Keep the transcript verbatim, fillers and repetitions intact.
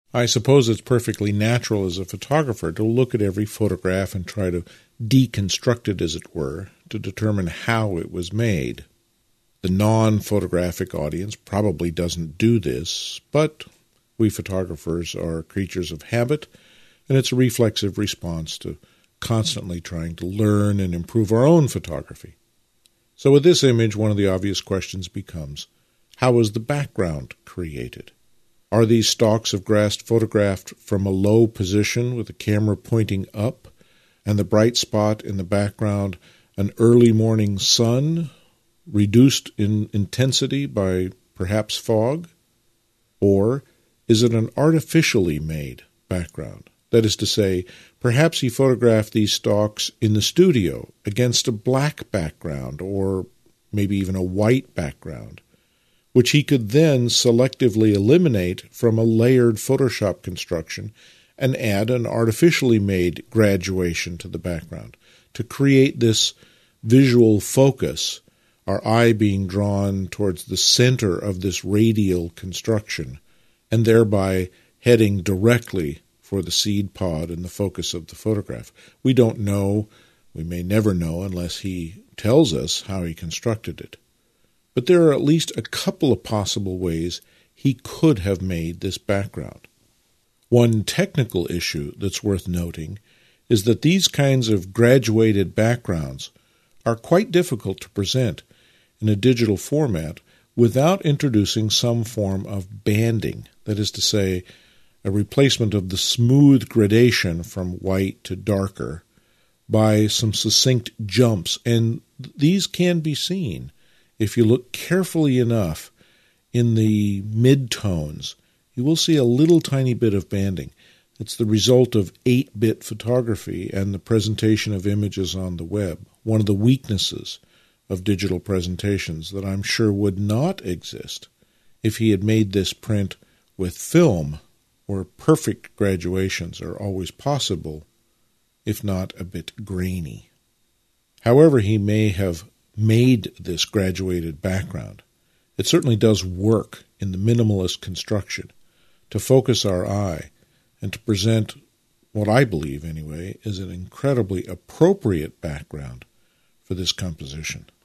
I suppose it's perfectly natural as a photographer to look at every photograph and try to deconstruct it, as it were, to determine how it was made. The non-photographic audience probably doesn't do this, but we photographers are creatures of habit, and it's a reflexive response to constantly trying to learn and improve our own photography. So with this image, one of the obvious questions becomes, how was the background created? Are these stalks of grass photographed from a low position with the camera pointing up and the bright spot in the background an early morning sun reduced in intensity by perhaps fog? Or is it an artificially made background? That is to say, perhaps he photographed these stalks in the studio against a black background or maybe even a white background, which he could then selectively eliminate from a layered Photoshop construction and add an artificially made graduation to the background to create this visual focus, our eye being drawn towards the center of this radial construction and thereby heading directly for the seed pod and the focus of the photograph. We don't know, we may never know unless he tells us how he constructed it. But there are at least a couple of possible ways he could have made this background. One technical issue that's worth noting is that these kinds of graduated backgrounds are quite difficult to present in a digital format without introducing some form of banding, that is to say, a replacement of the smooth gradation from white to darker by some succinct jumps, and these can be seen if you look carefully enough in the mid-tones. You will see a little tiny bit of banding. It's the result of eight-bit photography and the presentation of images on the web, one of the weaknesses of digital presentations that I'm sure would not exist if he had made this print with film, where perfect graduations are always possible, if not a bit grainy. However he may have made this graduated background, it certainly does work in the minimalist construction to focus our eye and to present what I believe, anyway, is an incredibly appropriate background for this composition.